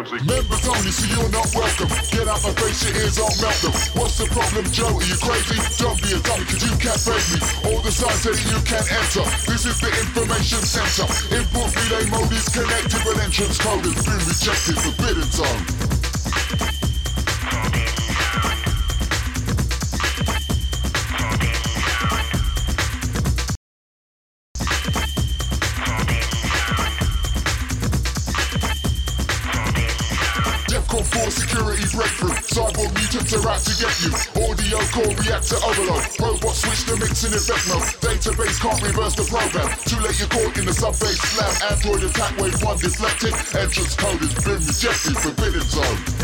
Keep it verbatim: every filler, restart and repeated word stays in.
Members only, so you're not welcome. Get out my face, your ears, I'll melt them. What's the problem, Joe? Are you crazy? Don't be a dummy, cause you can't fade me. All the signs say you can't enter. This is the information center. Input relay mode is connected, but entrance code has been rejected. Forbidden zone. For security breakthrough, cyborg mutants are out to get you. Audio core reactor overload, robot switch to mix in effect mode. Database can't reverse the program. Too late, you're caught in the sub-base slam. Android attack wave one deflected. Entrance code has been rejected. Forbidden zone.